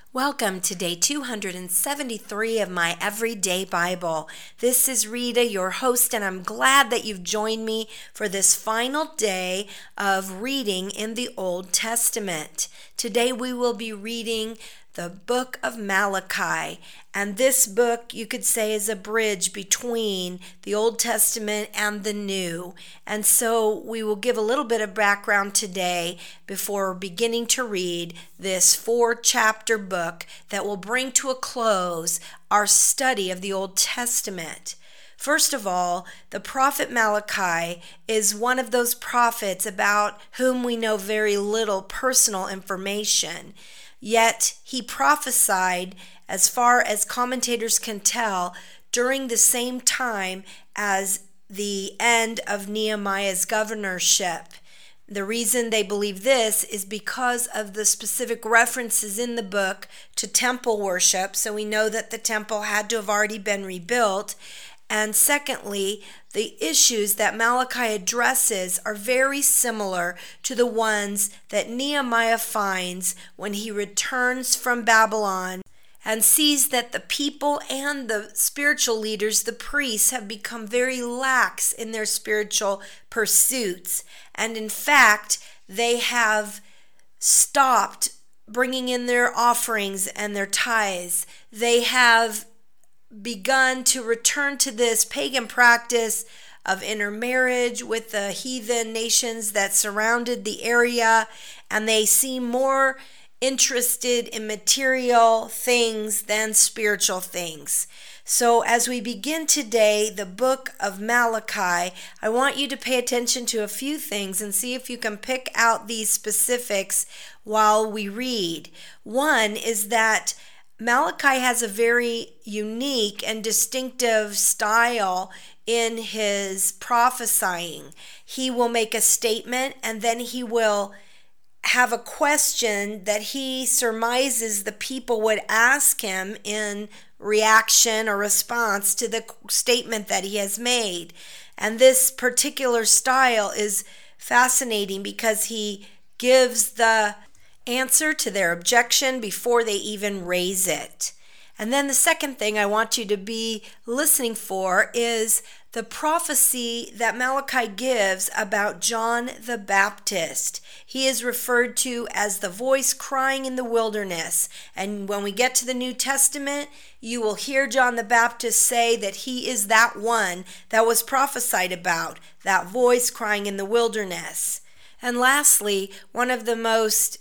Welcome to day 273 of my Everyday Bible. This is Rita, your host, and I'm glad that you've joined me for this final day of reading in the Old Testament. Today we will be reading the book of Malachi, and this book you could say is a bridge between the Old Testament and the New. And so we will give a little bit of background today before beginning to read this 4-chapter book that will bring to a close our study of the Old Testament. First of all, the prophet Malachi is one of those prophets about whom we know very little personal information. Yet he prophesied, as far as commentators can tell, during the same time as the end of Nehemiah's governorship. The reason they believe this is because of the specific references in the book to temple worship, so we know that the temple had to have already been rebuilt. And secondly, the issues that Malachi addresses are very similar to the ones that Nehemiah finds when he returns from Babylon and sees that the people and the spiritual leaders, the priests, have become very lax in their spiritual pursuits. And in fact, they have stopped bringing in their offerings and their tithes. They have begun to return to this pagan practice of intermarriage with the heathen nations that surrounded the area, and they seem more interested in material things than spiritual things. So as we begin today the book of Malachi, I want you to pay attention to a few things and see if you can pick out these specifics while we read. One is that Malachi has a very unique and distinctive style in his prophesying. He will make a statement and then he will have a question that he surmises the people would ask him in reaction or response to the statement that he has made. And this particular style is fascinating because he gives the answer to their objection before they even raise it. And then the second thing I want you to be listening for is the prophecy that Malachi gives about John the Baptist. He is referred to as the voice crying in the wilderness. And when we get to the New Testament, you will hear John the Baptist say that he is that one that was prophesied about, that voice crying in the wilderness. And lastly, one of the most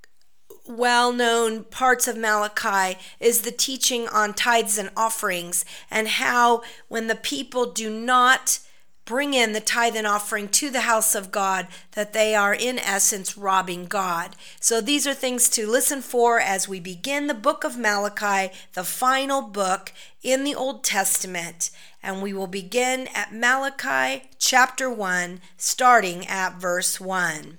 well-known parts of Malachi is the teaching on tithes and offerings, and how when the people do not bring in the tithe and offering to the house of God, that they are in essence robbing God. So these are things to listen for as we begin the book of Malachi, the final book in the Old Testament. And we will begin at Malachi chapter 1, starting at verse 1.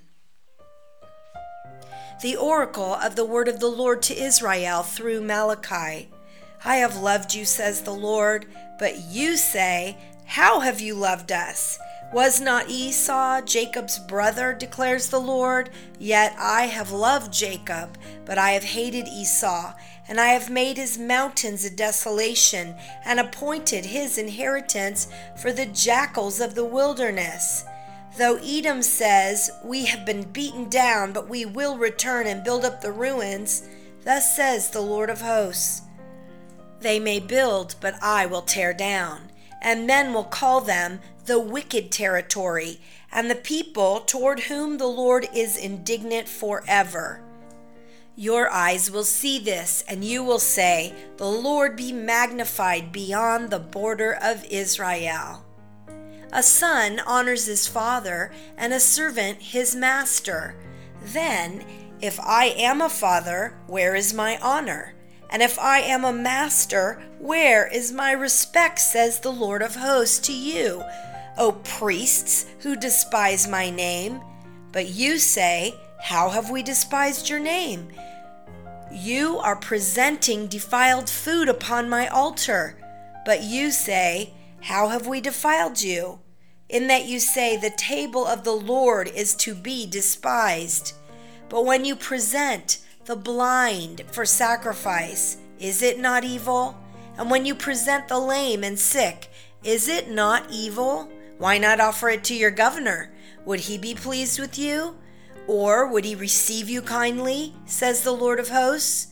The oracle of the word of the Lord to Israel through Malachi. I have loved you, says the Lord, but you say, how have you loved us? Was not Esau Jacob's brother, declares the Lord? Yet I have loved Jacob, but I have hated Esau, and I have made his mountains a desolation, and appointed his inheritance for the jackals of the wilderness. Though Edom says, we have been beaten down, but we will return and build up the ruins, thus says the Lord of hosts. They may build, but I will tear down, and men will call them the wicked territory, and the people toward whom the Lord is indignant forever. Your eyes will see this, and you will say, the Lord be magnified beyond the border of Israel. A son honors his father, and a servant his master. Then, if I am a father, where is my honor? And if I am a master, where is my respect, says the Lord of hosts to you, O priests who despise my name? But you say, how have we despised your name? You are presenting defiled food upon my altar. But you say, how have we defiled you? In that you say, the table of the Lord is to be despised. But when you present the blind for sacrifice, is it not evil? And when you present the lame and sick, is it not evil? Why not offer it to your governor? Would he be pleased with you? Or would he receive you kindly, says the Lord of hosts?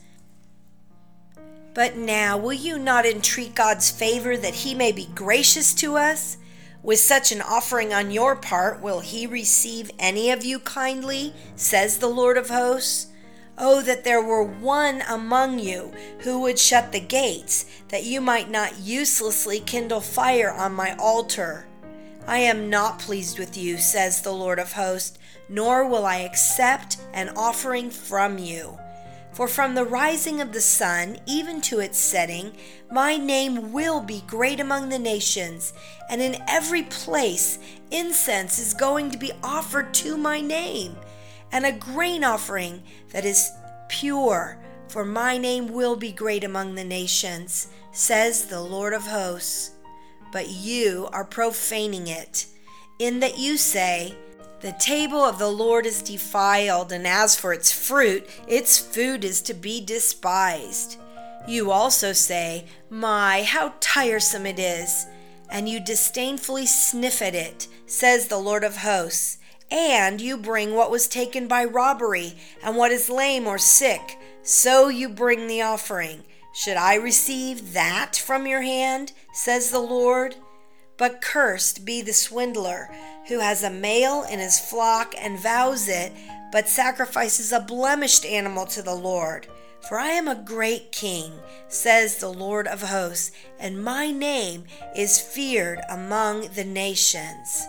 But now will you not entreat God's favor that he may be gracious to us? With such an offering on your part, will he receive any of you kindly, says the Lord of hosts? Oh, that there were one among you who would shut the gates, that you might not uselessly kindle fire on my altar. I am not pleased with you, says the Lord of hosts, nor will I accept an offering from you. For from the rising of the sun even to its setting, my name will be great among the nations, and in every place incense is going to be offered to my name, and a grain offering that is pure, for my name will be great among the nations, says the Lord of hosts. But you are profaning it, in that you say, the table of the Lord is defiled, and as for its fruit, its food is to be despised. You also say, my, how tiresome it is, and you disdainfully sniff at it, says the Lord of hosts. And you bring what was taken by robbery, and what is lame or sick, so you bring the offering. Should I receive that from your hand, says the Lord? But cursed be the swindler, who has a male in his flock and vows it, but sacrifices a blemished animal to the Lord. For I am a great king, says the Lord of hosts, and my name is feared among the nations.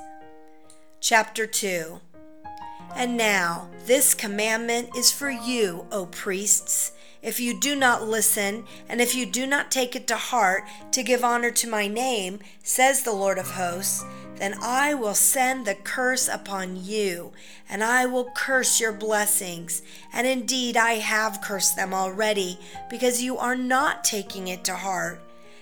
Chapter 2. And now this commandment is for you, O priests. If you do not listen, and if you do not take it to heart to give honor to my name, says the Lord of hosts, then I will send the curse upon you, and I will curse your blessings. And indeed I have cursed them already, because you are not taking it to heart.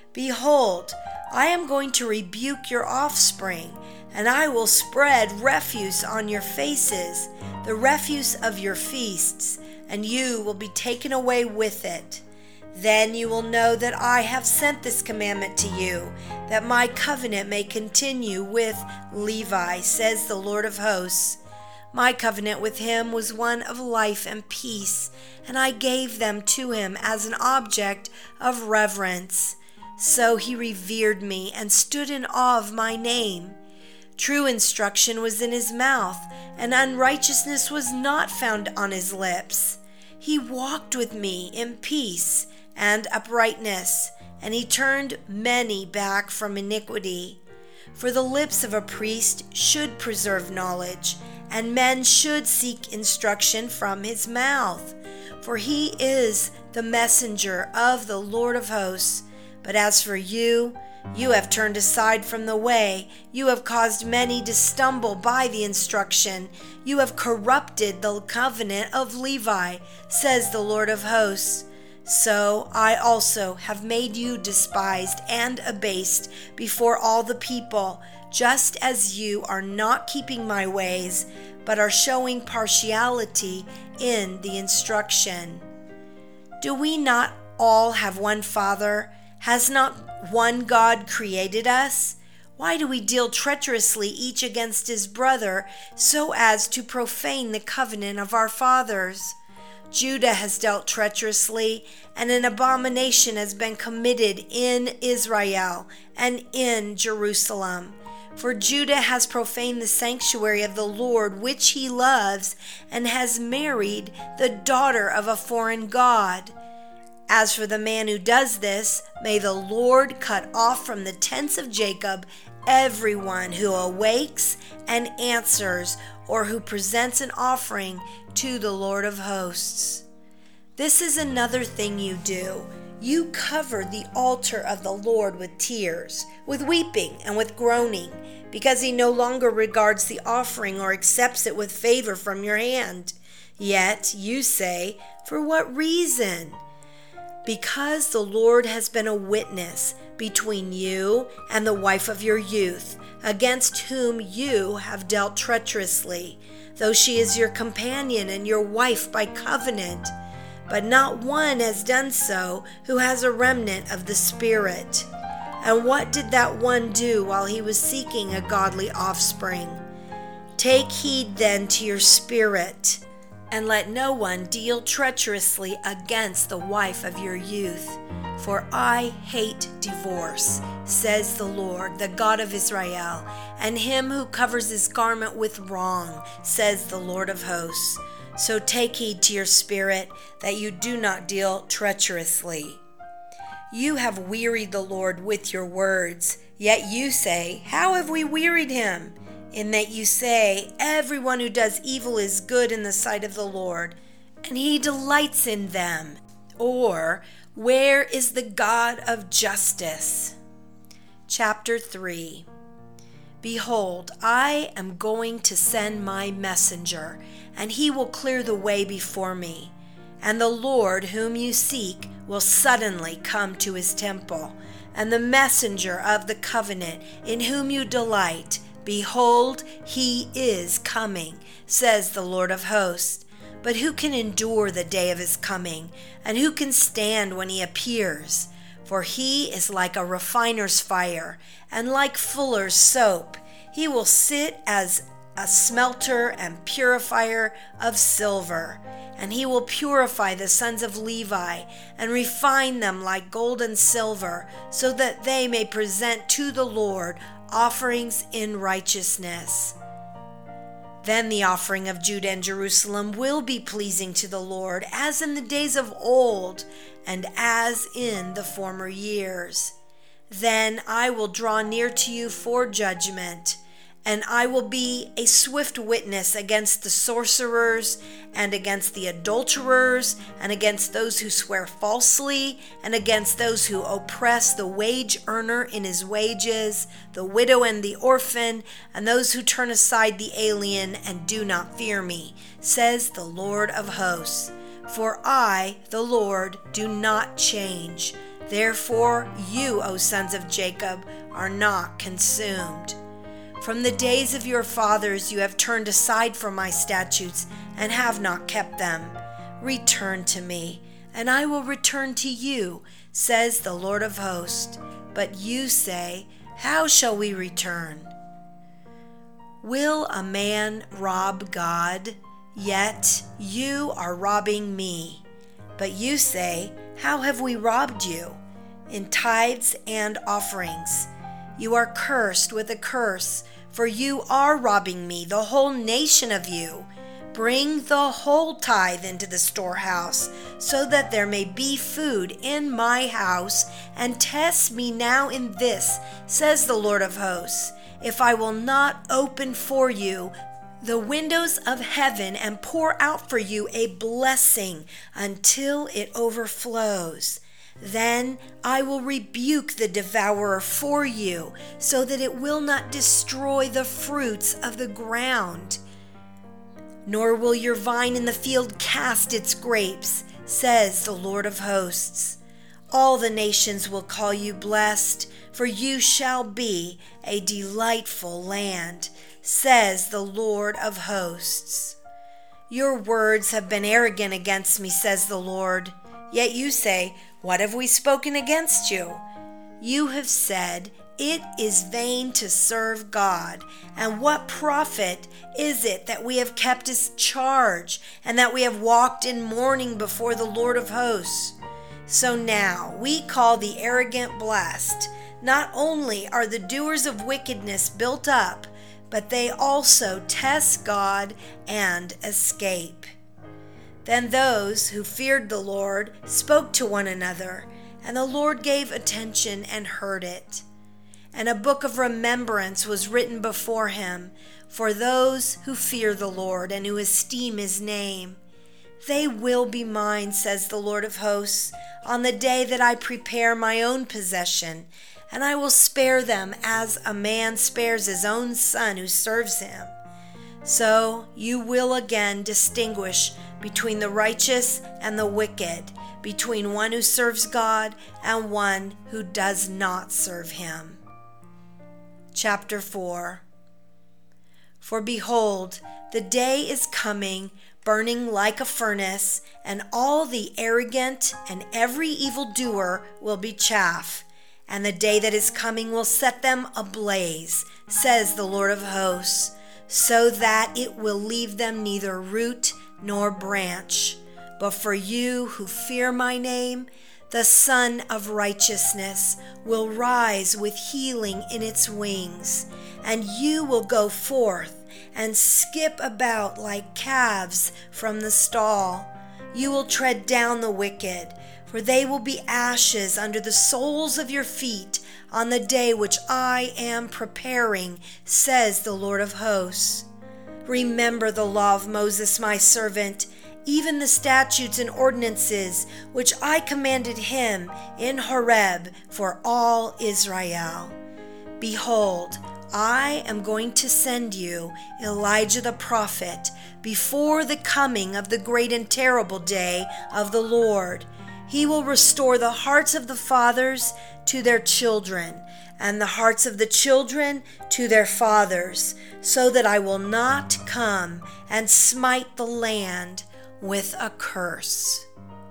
Behold, I am going to rebuke your offspring, and I will spread refuse on your faces, the refuse of your feasts, and you will be taken away with it. Then you will know that I have sent this commandment to you, that my covenant may continue with Levi, says the Lord of hosts. My covenant with him was one of life and peace, and I gave them to him as an object of reverence. So he revered me and stood in awe of my name. True instruction was in his mouth, and unrighteousness was not found on his lips. He walked with me in peace and uprightness, and he turned many back from iniquity. For the lips of a priest should preserve knowledge, and men should seek instruction from his mouth. For he is the messenger of the Lord of hosts. But as for you, you have turned aside from the way. You have caused many to stumble by the instruction. You have corrupted the covenant of Levi, says the Lord of hosts. So I also have made you despised and abased before all the people, just as you are not keeping my ways, but are showing partiality in the instruction. Do we not all have one Father? Has not one God created us? Why do we deal treacherously each against his brother, so as to profane the covenant of our fathers? Judah has dealt treacherously, and an abomination has been committed in Israel and in Jerusalem. For Judah has profaned the sanctuary of the Lord, which he loves, and has married the daughter of a foreign god. As for the man who does this, may the Lord cut off from the tents of Jacob everyone who awakes and answers, or who presents an offering to the Lord of hosts. This is another thing you do. You cover the altar of the Lord with tears, with weeping and with groaning, because he no longer regards the offering or accepts it with favor from your hand. Yet you say, for what reason? Because the Lord has been a witness between you and the wife of your youth, against whom you have dealt treacherously, though she is your companion and your wife by covenant. but not one has done so who has a remnant of the Spirit. And what did that one do while he was seeking a godly offspring? Take heed then to your spirit, and let no one deal treacherously against the wife of your youth. For I hate divorce, says the Lord, the God of Israel, and him who covers his garment with wrong, says the Lord of hosts. So take heed to your spirit, that you do not deal treacherously. You have wearied the Lord with your words, yet you say, how have we wearied him? In that you say, everyone who does evil is good in the sight of the Lord, and he delights in them. Or, where is the God of justice? Chapter 3. Behold, I am going to send my messenger, and he will clear the way before me. And the Lord whom you seek will suddenly come to his temple, and the messenger of the covenant in whom you delight, behold, he is coming, says the Lord of hosts. But who can endure the day of his coming, and who can stand when he appears? For he is like a refiner's fire, and like fuller's soap. He will sit as a smelter and purifier of silver. And he will purify the sons of Levi, and refine them like gold and silver, so that they may present to the Lord offerings in righteousness. Then the offering of Judah and Jerusalem will be pleasing to the Lord, as in the days of old, and as in the former years. Then I will draw near to you for judgment, and I will be a swift witness against the sorcerers, and against the adulterers, and against those who swear falsely, and against those who oppress the wage earner in his wages, the widow and the orphan, and those who turn aside the alien and do not fear me, says the Lord of hosts. For I, the Lord, do not change. Therefore you, O sons of Jacob, are not consumed. From the days of your fathers you have turned aside from my statutes and have not kept them. Return to me, and I will return to you, says the Lord of hosts. But you say, how shall we return? Will a man rob God? Yet you are robbing me. But you say, how have we robbed you? In tithes and offerings. You are cursed with a curse, for you are robbing me, the whole nation of you. Bring the whole tithe into the storehouse, so that there may be food in my house, and test me now in this, says the Lord of hosts, if I will not open for you the windows of heaven and pour out for you a blessing until it overflows. Then I will rebuke the devourer for you, so that it will not destroy the fruits of the ground. Nor will your vine in the field cast its grapes, says the Lord of hosts. All the nations will call you blessed, for you shall be a delightful land, says the Lord of hosts. Your words have been arrogant against me, says the Lord. Yet you say, what have we spoken against you? You have said, it is vain to serve God, and what profit is it that we have kept his charge, and that we have walked in mourning before the Lord of hosts? So now we call the arrogant blessed. Not only are the doers of wickedness built up, but they also test God and escape. Then those who feared the Lord spoke to one another, and the Lord gave attention and heard it. And a book of remembrance was written before him for those who fear the Lord and who esteem his name. They will be mine, says the Lord of hosts, on the day that I prepare my own possession, and I will spare them as a man spares his own son who serves him. So you will again distinguish between the righteous and the wicked, between one who serves God and one who does not serve him. Chapter 4. For behold, the day is coming, burning like a furnace, and all the arrogant and every evildoer will be chaff. And the day that is coming will set them ablaze, says the Lord of hosts, so that it will leave them neither root nor branch. But for you who fear my name, the Sun of Righteousness will rise with healing in its wings, and you will go forth and skip about like calves from the stall. You will tread down the wicked, for they will be ashes under the soles of your feet on the day which I am preparing, says the Lord of hosts. Remember the law of Moses my servant, even the statutes and ordinances which I commanded him in Horeb for all Israel. Behold, I am going to send you Elijah the prophet before the coming of the great and terrible day of the Lord. He will restore the hearts of the fathers to their children, and the hearts of the children to their fathers, so that I will not come and smite the land with a curse.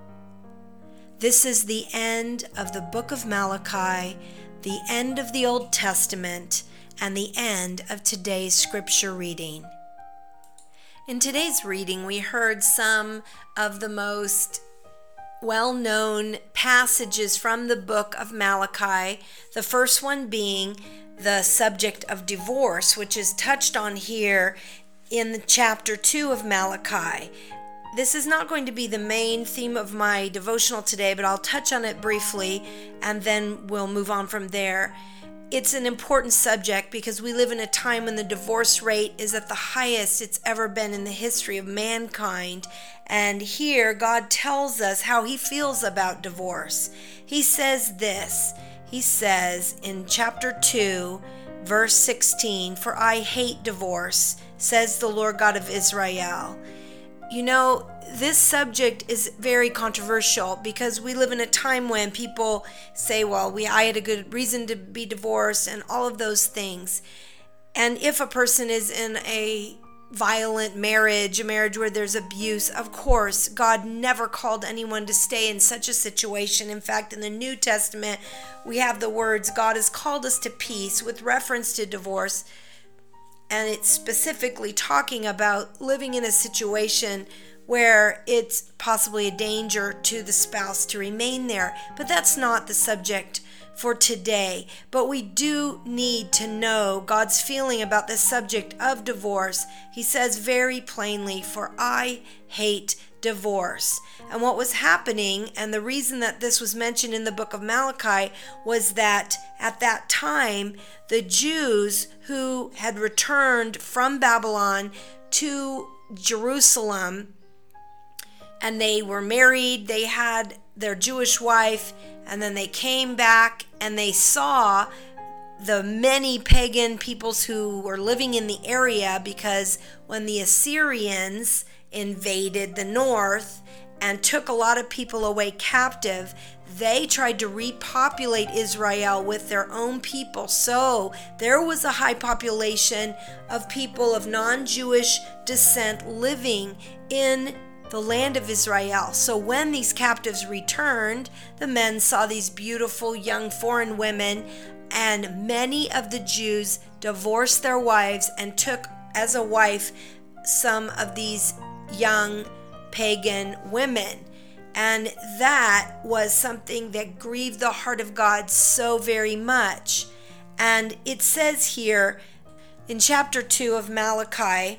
This is the end of the book of Malachi, the end of the Old Testament, and the end of today's scripture reading. In today's reading, we heard some of the most well-known passages from the book of Malachi, the first one being the subject of divorce, which is touched on here in the chapter 2 of Malachi. This is not going to be the main theme of my devotional today, but I'll touch on it briefly and then we'll move on from there. It's an important subject because we live in a time when the divorce rate is at the highest it's ever been in the history of mankind. And here God tells us how he feels about divorce. He says this. He says in chapter 2, verse 16, "For I hate divorce, says the Lord God of Israel." You know, this subject is very controversial because we live in a time when people say, well, I had a good reason to be divorced and all of those things. And if a person is in a violent marriage, a marriage where there's abuse, of course, God never called anyone to stay in such a situation. In fact, in the New Testament, we have the words, God has called us to peace with reference to divorce. And it's specifically talking about living in a situation where it's possibly a danger to the spouse to remain there. But that's not the subject for today. But we do need to know God's feeling about the subject of divorce. He says very plainly, "For I hate divorce." And what was happening, and the reason that this was mentioned in the book of Malachi, was that at that time, the Jews who had returned from Babylon to Jerusalem, and they were married, they had their Jewish wife, and then they came back and they saw the many pagan peoples who were living in the area, because when the Assyrians invaded the north and took a lot of people away captive, they tried to repopulate Israel with their own people. So there was a high population of people of non-Jewish descent living in the land of Israel. So when these captives returned, the men saw these beautiful young foreign women, and many of the Jews divorced their wives and took as a wife some of these young pagan women. And that was something that grieved the heart of God so very much. And it says here in chapter 2 of Malachi,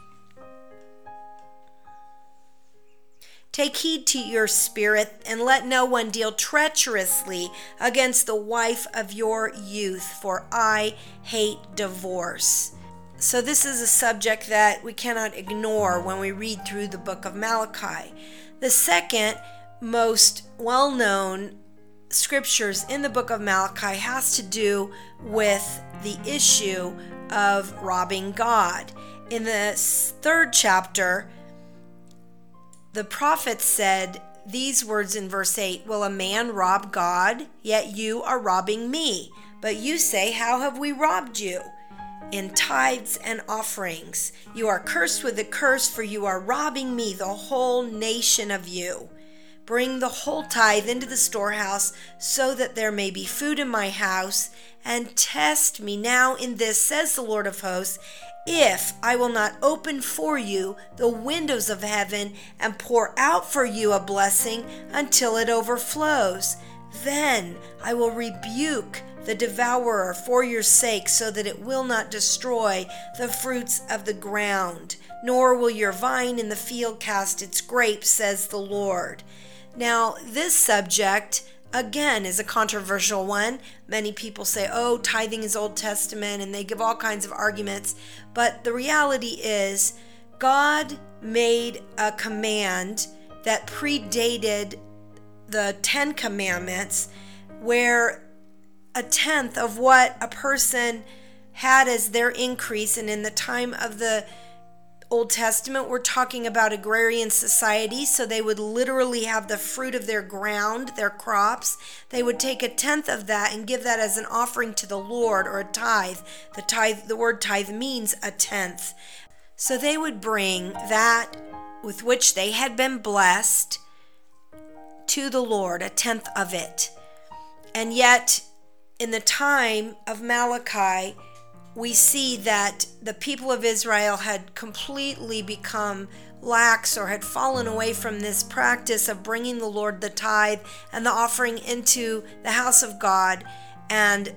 "Take heed to your spirit, and let no one deal treacherously against the wife of your youth, for I hate divorce." So this is a subject that we cannot ignore when we read through the book of Malachi. The second most well-known scriptures in the book of Malachi has to do with the issue of robbing God. In the third chapter, the prophet said these words in verse 8, "Will a man rob God? Yet you are robbing me. But you say, how have we robbed you?" in tithes and offerings. You are cursed with a curse, for you are robbing me, the whole nation, of you. Bring the whole tithe into the storehouse, so that there may be food in my house, and test me now in this, says the Lord of hosts, if I will not open for you the windows of heaven and pour out for you a blessing until it overflows. Then I will rebuke the devourer for your sake, so that it will not destroy the fruits of the ground, nor will your vine in the field cast its grapes, says the Lord. Now, this subject, again, is a controversial one. Many people say, oh, tithing is Old Testament, and they give all kinds of arguments. But the reality is, God made a command that predated the 10 Commandments, where a tenth of what a person had as their increase, and in the time of the Old Testament, we're talking about agrarian society, so they would literally have the fruit of their ground, their crops. They would take a tenth of that and give that as an offering to the Lord, or a tithe. The word tithe means a tenth. So they would bring that with which they had been blessed to the Lord, a tenth of it. And yet, in the time of Malachi, we see that the people of Israel had completely become lax, or had fallen away from this practice of bringing the Lord the tithe and the offering into the house of God. And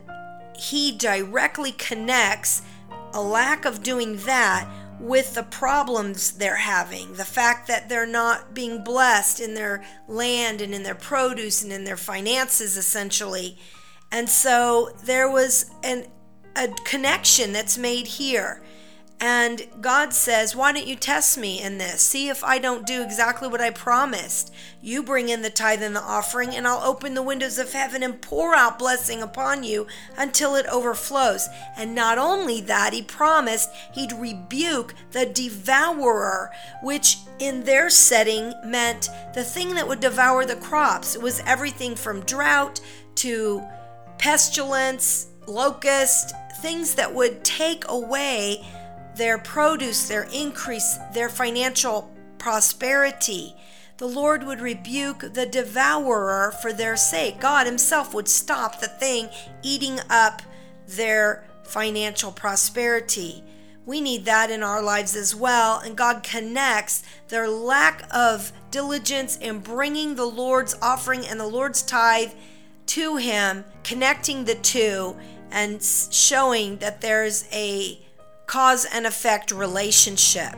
he directly connects a lack of doing that with the problems they're having, the fact that they're not being blessed in their land and in their produce and in their finances, essentially. And so there was a connection that's made here. And God says, why don't you test me in this? See if I don't do exactly what I promised. You bring in the tithe and the offering, and I'll open the windows of heaven and pour out blessing upon you until it overflows. And not only that, he promised he'd rebuke the devourer, which in their setting meant the thing that would devour the crops. It was everything from drought to pestilence, locust, things that would take away their produce, their increase, their financial prosperity. The Lord would rebuke the devourer for their sake. God himself would stop the thing eating up their financial prosperity. We need that in our lives as well, and God connects their lack of diligence in bringing the Lord's offering and the Lord's tithe to him, connecting the two and showing that there's a cause and effect relationship.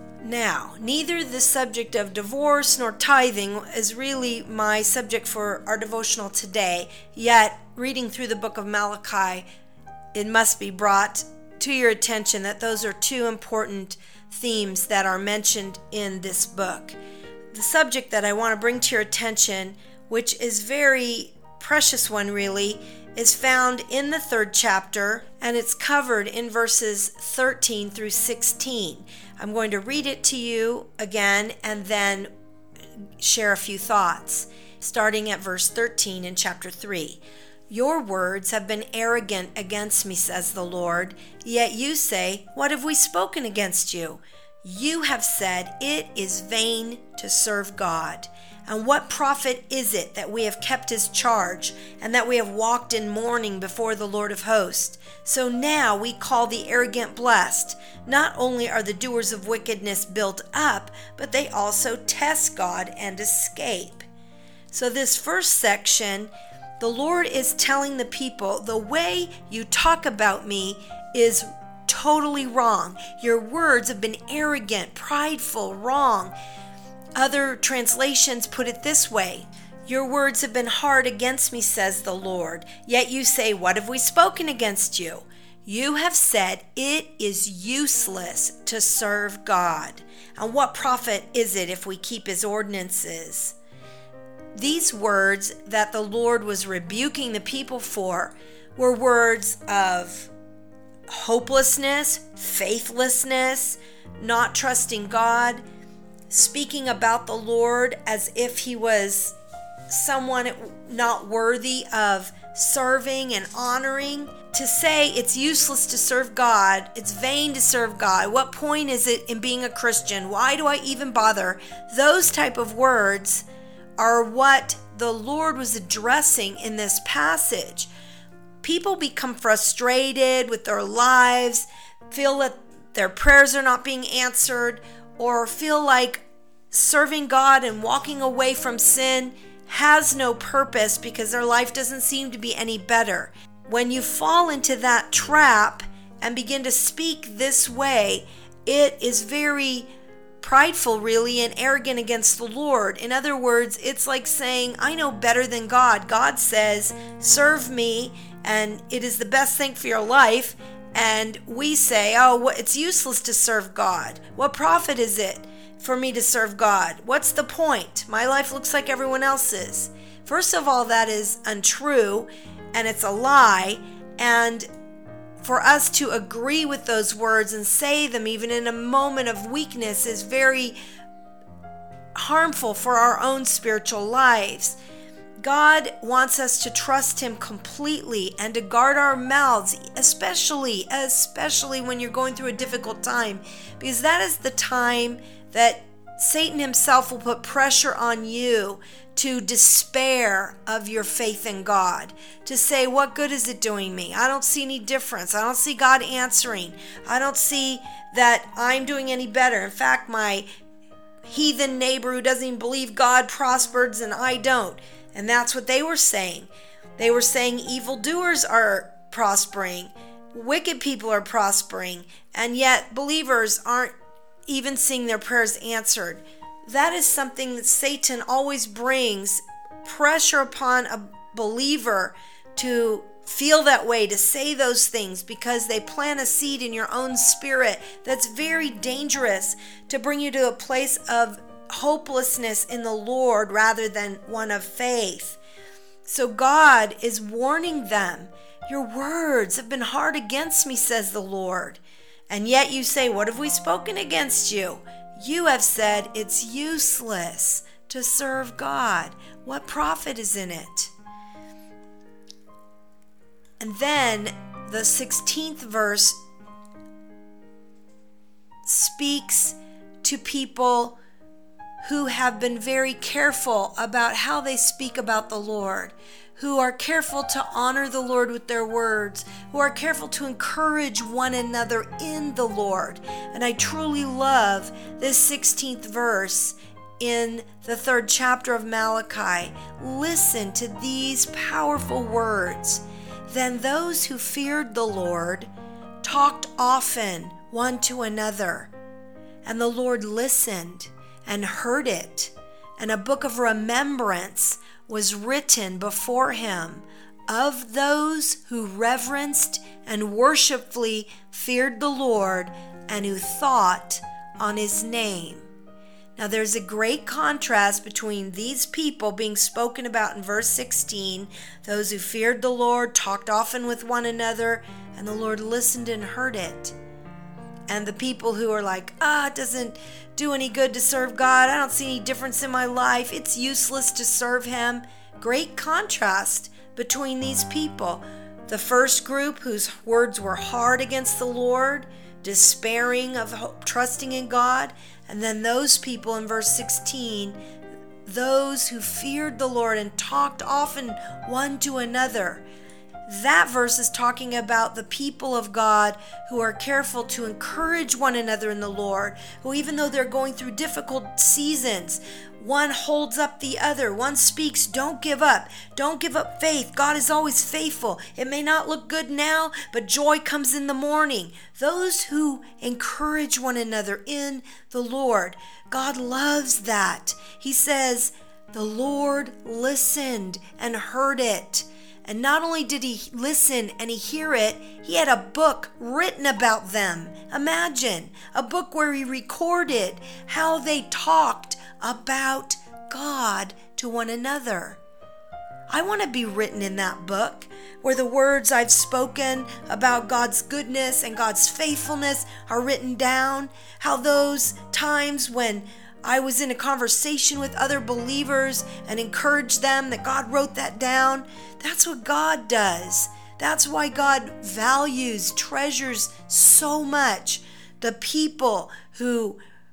Now, neither the subject of divorce nor tithing is really my subject for our devotional today, yet reading through the book of Malachi, it must be brought to your attention that those are two important themes that are mentioned in this book. The subject that I want to bring to your attention, which is very precious one really, is found in the 3rd chapter, and it's covered in verses 13 through 16. I'm going to read it to you again and then share a few thoughts, starting at verse 13 in chapter 3. Your words have been arrogant against me, says the Lord. Yet you say, what have we spoken against you? You have said, it is vain to serve God. And what profit is it that we have kept his charge, and that we have walked in mourning before the Lord of hosts? So now we call the arrogant blessed. Not only are the doers of wickedness built up, but they also test God and escape. So this first section, the Lord is telling the people, the way you talk about me is totally wrong. Your words have been arrogant, prideful, wrong. Other translations put it this way: your words have been hard against me, says the Lord. Yet you say, what have we spoken against you? You have said it is useless to serve God. And what profit is it if we keep his ordinances? These words that the Lord was rebuking the people for were words of hopelessness, faithlessness, not trusting God, speaking about the Lord as if he was someone not worthy of serving and honoring, to say it's useless to serve God, it's vain to serve God, what point is it in being a Christian, why do I even bother? Those type of words are what the Lord was addressing in this passage. People become frustrated with their lives, feel that their prayers are not being answered, or feel like serving God and walking away from sin has no purpose because their life doesn't seem to be any better. When you fall into that trap and begin to speak this way, it is very prideful, really, and arrogant against the Lord. In other words, it's like saying, I know better than God. God says, serve me, and it is the best thing for your life. And we say, it's useless to serve God. What profit is it for me to serve God? What's the point? My life looks like everyone else's. First of all, that is untrue, and it's a lie. And for us to agree with those words and say them even in a moment of weakness is very harmful for our own spiritual lives. God wants us to trust Him completely and to guard our mouths, especially when you're going through a difficult time, because that is the time that Satan himself will put pressure on you to despair of your faith in God, to say, what good is it doing me? I don't see any difference. I don't see God answering. I don't see that I'm doing any better. In fact, my heathen neighbor who doesn't even believe God prospers and I don't. And that's what they were saying. They were saying evildoers are prospering, wicked people are prospering, and yet believers aren't even seeing their prayers answered. That is something that Satan always brings pressure upon a believer to feel that way, to say those things, because they plant a seed in your own spirit that's very dangerous to bring you to a place of hopelessness in the Lord rather than one of faith. So God is warning them. Your words have been hard against me, says the Lord. And yet you say, what have we spoken against you? You have said it's useless to serve God. What profit is in it? And then the 16th verse speaks to people who have been very careful about how they speak about the Lord, who are careful to honor the Lord with their words, who are careful to encourage one another in the Lord. And I truly love this 16th verse in the 3rd chapter of Malachi. Listen to these powerful words. Then those who feared the Lord talked often one to another, and the Lord listened and heard it, and a book of remembrance was written before him of those who reverenced and worshipfully feared the Lord and who thought on His name. Now there's a great contrast between these people being spoken about in verse 16, those who feared the Lord, talked often with one another, and the Lord listened and heard it. And the people who are like, it doesn't do any good to serve God. I don't see any difference in my life. It's useless to serve Him. Great contrast between these people. The first group whose words were hard against the Lord, despairing of trusting in God. And then those people in verse 16, those who feared the Lord and talked often one to another. That verse is talking about the people of God who are careful to encourage one another in the Lord, who even though they're going through difficult seasons, one holds up the other. One speaks, don't give up. Don't give up faith. God is always faithful. It may not look good now, but joy comes in the morning. Those who encourage one another in the Lord. God loves that. He says, the Lord listened and heard it. And not only did He listen and He hear it, He had a book written about them. Imagine, a book where He recorded how they talked about God to one another. I want to be written in that book where the words I've spoken about God's goodness and God's faithfulness are written down. How those times when I was in a conversation with other believers and encouraged them that God wrote that down. That's what God does. That's why God values, treasures so much the people who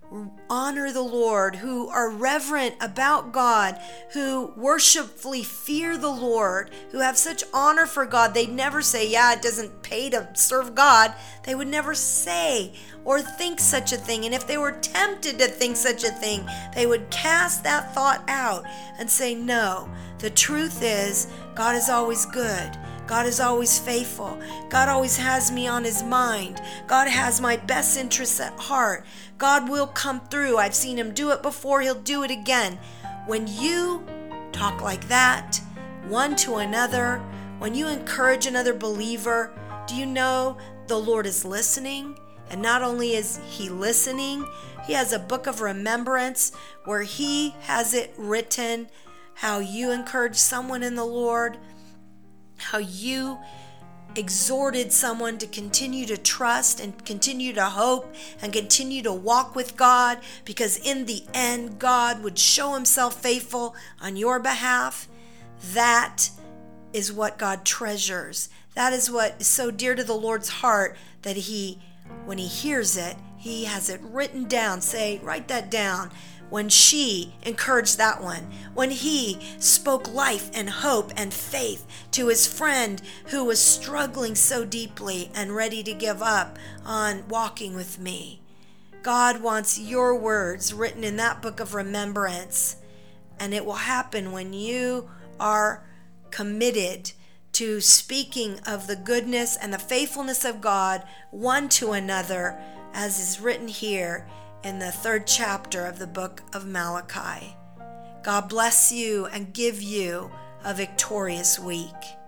honor the Lord, who are reverent about God, who worshipfully fear the Lord, who have such honor for God. They'd never say, yeah, it doesn't pay to serve God. They would never say or think such a thing. And if they were tempted to think such a thing, they would cast that thought out and say, no, the truth is God is always good. God is always faithful. God always has me on his mind. God has my best interests at heart. God will come through. I've seen him do it before. He'll do it again. When you talk like that, one to another, when you encourage another believer, do you know the Lord is listening? And not only is he listening, he has a book of remembrance where he has it written how you encourage someone in the Lord, how you exhorted someone to continue to trust and continue to hope and continue to walk with God, because in the end, God would show himself faithful on your behalf. That is what God treasures. That is what is so dear to the Lord's heart, that when he hears it, he has it written down. Say, write that down. When she encouraged that one, when he spoke life and hope and faith to his friend who was struggling so deeply and ready to give up on walking with me. God wants your words written in that book of remembrance, and it will happen when you are committed to speaking of the goodness and the faithfulness of God one to another, as is written here in the 3rd chapter of the book of Malachi. God bless you and give you a victorious week.